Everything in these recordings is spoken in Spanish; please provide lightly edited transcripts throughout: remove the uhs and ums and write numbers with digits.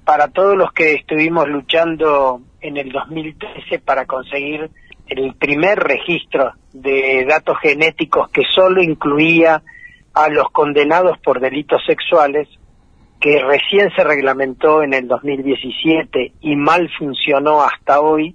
para todos los que estuvimos luchando en el 2013 para conseguir el primer registro de datos genéticos que solo incluía a los condenados por delitos sexuales, que recién se reglamentó en el 2017 y mal funcionó hasta hoy,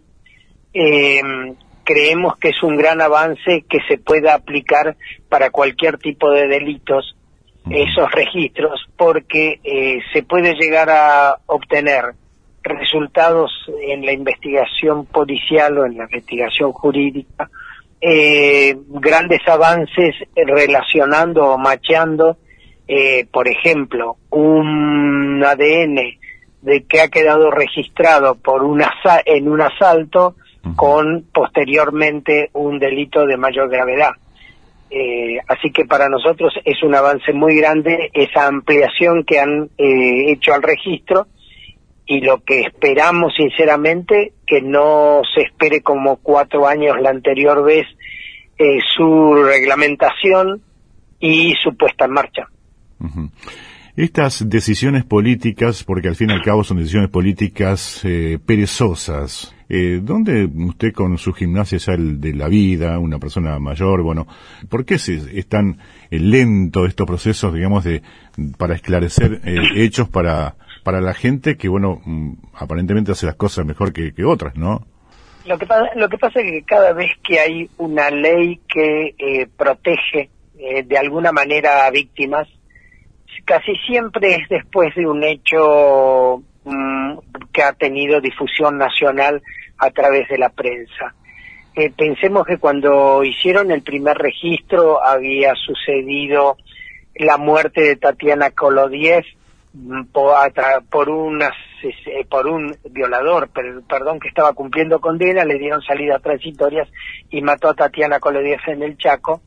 creemos que es un gran avance que se pueda aplicar para cualquier tipo de delitos, esos registros, porque se puede llegar a obtener resultados en la investigación policial o en la investigación jurídica, grandes avances relacionando o macheando, por ejemplo, un ADN de que ha quedado registrado por en un asalto con posteriormente un delito de mayor gravedad. Así que para nosotros es un avance muy grande esa ampliación que han hecho al registro, y lo que esperamos sinceramente, que no se espere como 4 años la anterior vez su reglamentación y su puesta en marcha. Estas decisiones políticas, porque al fin y al cabo son decisiones políticas perezosas, ¿dónde usted con su gimnasia ya de la vida, una persona mayor, bueno, por qué es tan lento estos procesos, digamos, para esclarecer hechos para la gente que, bueno, aparentemente hace las cosas mejor que otras, ¿no? Lo que pasa es que cada vez que hay una ley que protege de alguna manera a víctimas, casi siempre es después de un hecho que ha tenido difusión nacional a través de la prensa. Pensemos que cuando hicieron el primer registro había sucedido la muerte de Tatiana Kolodiev por un violador, perdón, que estaba cumpliendo condena, le dieron salidas transitorias y mató a Tatiana Kolodiev en el Chaco,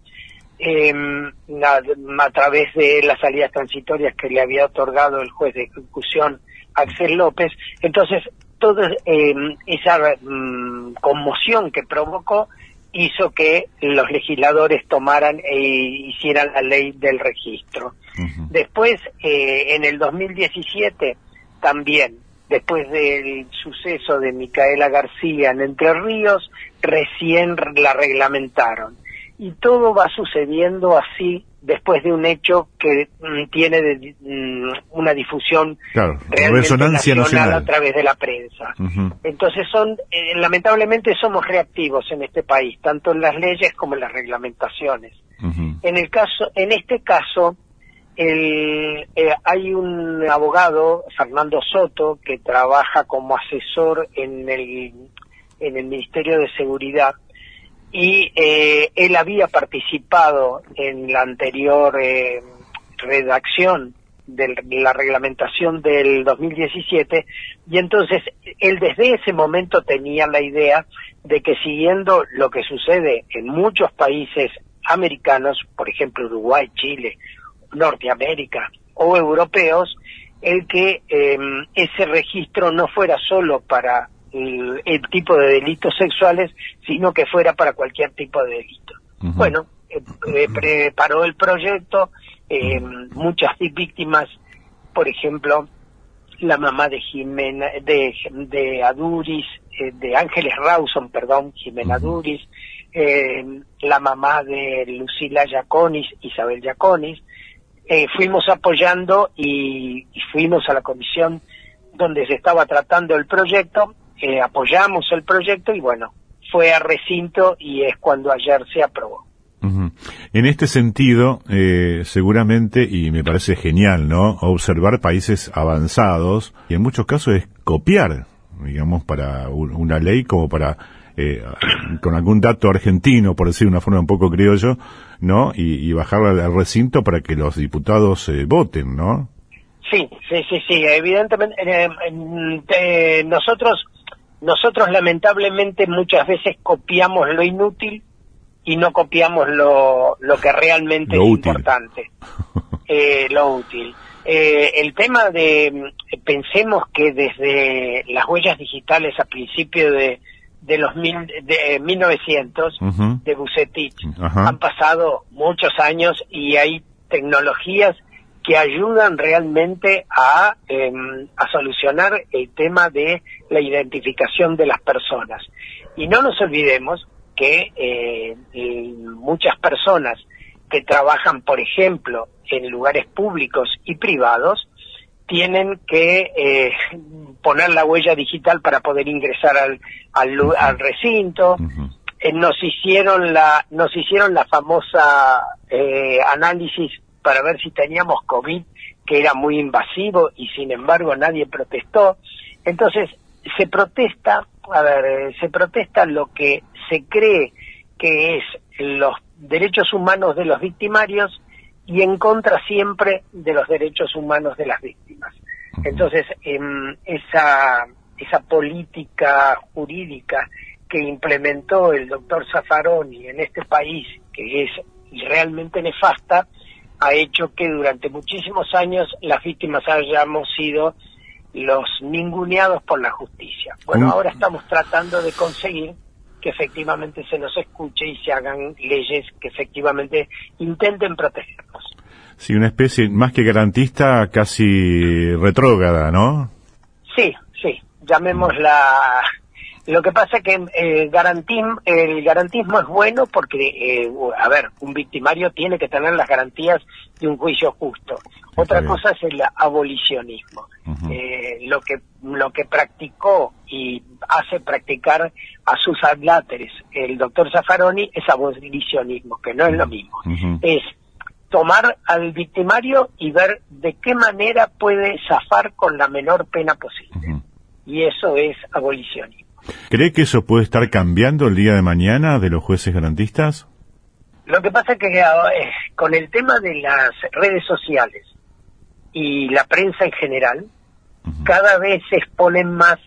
a través de las salidas transitorias que le había otorgado el juez de ejecución Axel López. Entonces toda esa conmoción que provocó hizo que los legisladores tomaran e hicieran la ley del registro. Después, en el 2017, también, después del suceso de Micaela García en Entre Ríos, recién la reglamentaron. Y todo va sucediendo así después de un hecho que tiene una difusión realmente resonancia nacional a través de la prensa. Entonces lamentablemente somos reactivos en este país, tanto en las leyes como en las reglamentaciones. En este caso, hay un abogado, Fernando Soto, que trabaja como asesor en el Ministerio de Seguridad, y él había participado en la anterior redacción de la reglamentación del 2017, y entonces él desde ese momento tenía la idea de que, siguiendo lo que sucede en muchos países americanos, por ejemplo Uruguay, Chile, Norteamérica o europeos, el que ese registro no fuera solo para el tipo de delitos sexuales, sino que fuera para cualquier tipo de delito. Bueno, preparó el proyecto, muchas víctimas, por ejemplo, la mamá de Jimena, de Aduris, de Ángeles Rawson, perdón, Jimena Aduris, la mamá de Lucila Yaconis, Isabel Yaconis, fuimos apoyando y fuimos a la comisión donde se estaba tratando el proyecto, apoyamos el proyecto y bueno, fue a recinto y es cuando ayer se aprobó. En este sentido, seguramente, y me parece genial, ¿no?, observar países avanzados, y en muchos casos es copiar, digamos, para una ley como para, con algún dato argentino, por decir de una forma un poco criollo, ¿no?, y bajarla al recinto para que los diputados voten, ¿no? Sí, evidentemente, nosotros lamentablemente muchas veces copiamos lo inútil y no copiamos lo que realmente es útil. Importante, lo útil. El tema pensemos que desde las huellas digitales a principios de 1900, de Bucetich, han pasado muchos años y hay tecnologías que ayudan realmente a solucionar el tema de la identificación de las personas. Y no nos olvidemos que muchas personas que trabajan, por ejemplo, en lugares públicos y privados, tienen que poner la huella digital para poder ingresar al recinto. Uh-huh. Nos hicieron la famosa análisis para ver si teníamos COVID, que era muy invasivo, y sin embargo nadie protestó. Entonces se protesta lo que se cree que es los derechos humanos de los victimarios y en contra siempre de los derechos humanos de las víctimas. Entonces esa política jurídica que implementó el doctor Zaffaroni en este país, que es realmente nefasta, ha hecho que durante muchísimos años las víctimas hayamos sido los ninguneados por la justicia. Bueno, ahora estamos tratando de conseguir que efectivamente se nos escuche y se hagan leyes que efectivamente intenten protegernos. Sí, una especie más que garantista, casi retrógrada, ¿no? Sí, llamémosla. Lo que pasa es que el garantismo es bueno porque, un victimario tiene que tener las garantías de un juicio justo. Otra cosa es el abolicionismo. Uh-huh. Lo que practicó y hace practicar a sus adláteres el doctor Zaffaroni es abolicionismo, que no es lo mismo. Uh-huh. Es tomar al victimario y ver de qué manera puede zafar con la menor pena posible. Uh-huh. Y eso es abolicionismo. ¿Cree que eso puede estar cambiando el día de mañana de los jueces garantistas? Lo que pasa es que con el tema de las redes sociales y la prensa en general, uh-huh, cada vez se exponen más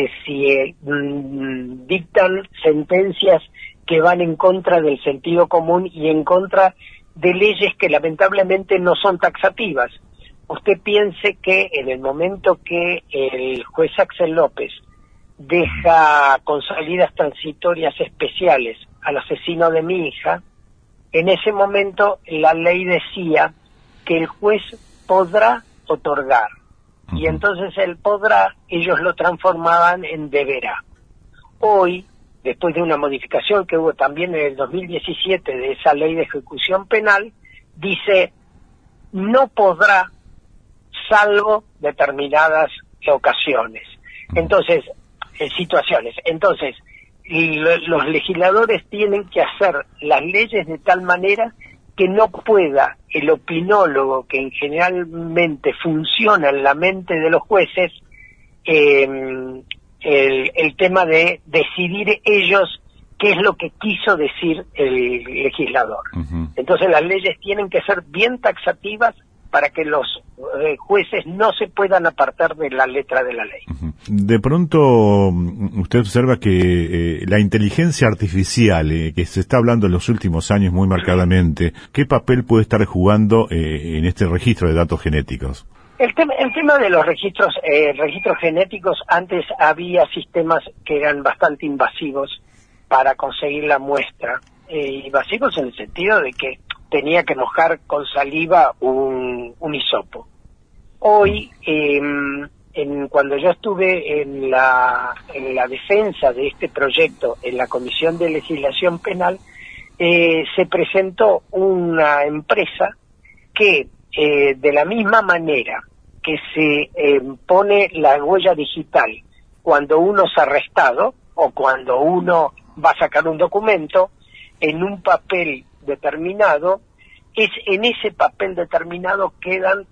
dictan sentencias que van en contra del sentido común y en contra de leyes que lamentablemente no son taxativas. Usted piense que en el momento que el juez Axel López deja con salidas transitorias especiales al asesino de mi hija, en ese momento la ley decía que el juez podrá otorgar, y entonces el podrá, ellos lo transformaban en deberá. Hoy, después de una modificación que hubo también en el 2017 de esa ley de ejecución penal, dice no podrá, salvo determinadas ocasiones. Entonces, situaciones. Entonces, los legisladores tienen que hacer las leyes de tal manera que no pueda el opinólogo, que generalmente funciona en la mente de los jueces, el tema de decidir ellos qué es lo que quiso decir el legislador. Uh-huh. Entonces las leyes tienen que ser bien taxativas para que los jueces no se puedan apartar de la letra de la ley. Uh-huh. De pronto, usted observa que la inteligencia artificial, que se está hablando en los últimos años muy marcadamente, ¿qué papel puede estar jugando en este registro de datos genéticos? El tema de los registros genéticos, antes había sistemas que eran bastante invasivos para conseguir la muestra. Invasivos en el sentido de que tenía que mojar con saliva un hisopo. Hoy, cuando yo estuve en la defensa de este proyecto en la Comisión de Legislación Penal, se presentó una empresa que, de la misma manera que se pone la huella digital cuando uno es arrestado o cuando uno va a sacar un documento en un papel determinado, en ese papel determinado quedan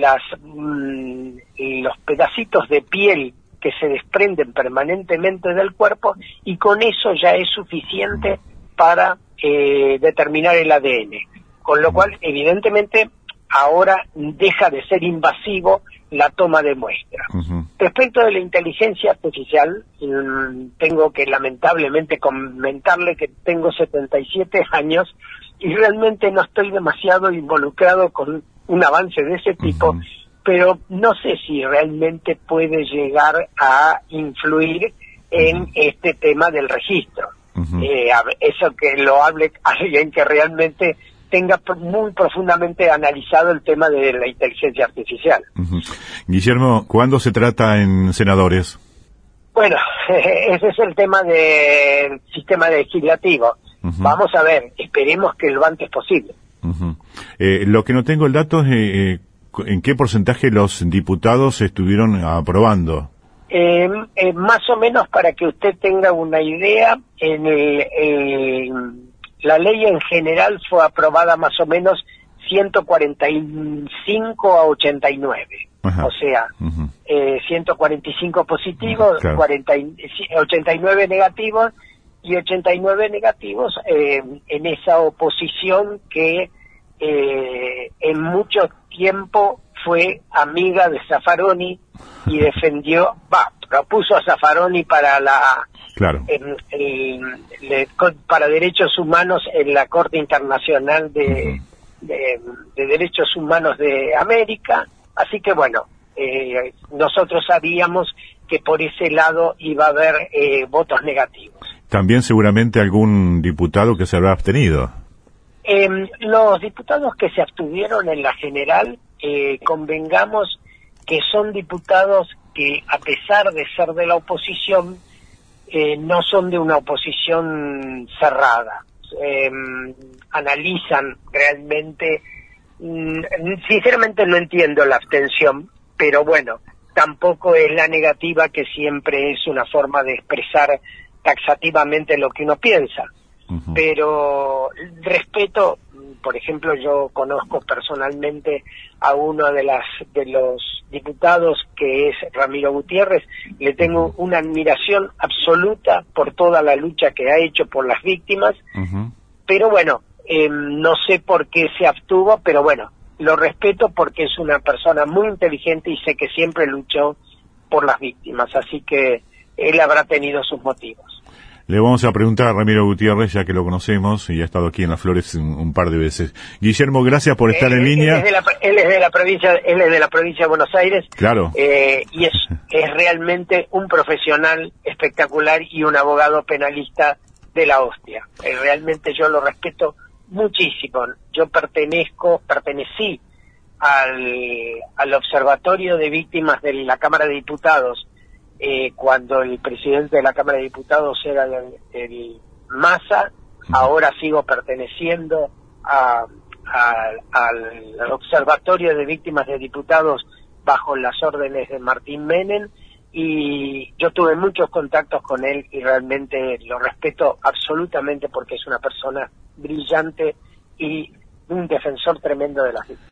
los pedacitos de piel que se desprenden permanentemente del cuerpo, y con eso ya es suficiente para determinar el ADN. Con lo cual, evidentemente, ahora deja de ser invasivo la toma de muestra. Uh-huh. Respecto de la inteligencia artificial, tengo que lamentablemente comentarle que tengo 77 años y realmente no estoy demasiado involucrado con un avance de ese tipo, uh-huh, pero no sé si realmente puede llegar a influir en este tema del registro. Uh-huh. Eso que lo hable alguien que realmente tenga muy profundamente analizado el tema de la inteligencia artificial. Guillermo, ¿cuándo se trata en senadores? Bueno, ese es el tema del sistema legislativo. Vamos a ver, esperemos que lo antes posible. Lo que no tengo el dato es en qué porcentaje los diputados estuvieron aprobando. Más o menos, para que usted tenga una idea, la ley en general fue aprobada más o menos 145 a 89. Ajá. O sea, 145 positivos, claro. 89 negativos, y 89 negativos en esa oposición que en mucho tiempo fue amiga de Zaffaroni y defendió, propuso a Zaffaroni para claro. para derechos humanos en la Corte Internacional de Derechos Humanos de América. Así que bueno, nosotros sabíamos que por ese lado iba a haber votos negativos. También seguramente algún diputado que se habrá abstenido. Los diputados que se abstuvieron en la general, convengamos que son diputados que, a pesar de ser de la oposición, no son de una oposición cerrada. Analizan realmente. Sinceramente no entiendo la abstención, pero bueno, tampoco es la negativa, que siempre es una forma de expresar taxativamente lo que uno piensa. Pero respeto, por ejemplo, yo conozco personalmente a uno de los diputados, que es Ramiro Gutiérrez. Le tengo una admiración absoluta por toda la lucha que ha hecho por las víctimas, pero bueno, no sé por qué se abstuvo, pero bueno, lo respeto porque es una persona muy inteligente y sé que siempre luchó por las víctimas, así que él habrá tenido sus motivos. Le vamos a preguntar a Ramiro Gutiérrez, ya que lo conocemos y ha estado aquí en Las Flores un par de veces. Guillermo, gracias por estar en línea. Él es de la provincia de Buenos Aires. Claro. Y es realmente un profesional espectacular y un abogado penalista de la hostia. Realmente yo lo respeto muchísimo. Yo pertenecí al Observatorio de Víctimas de la Cámara de Diputados, cuando el presidente de la Cámara de Diputados era el Massa. Ahora sigo perteneciendo al Observatorio de Víctimas de Diputados bajo las órdenes de Martín Menem, y yo tuve muchos contactos con él y realmente lo respeto absolutamente porque es una persona brillante y un defensor tremendo de las víctimas.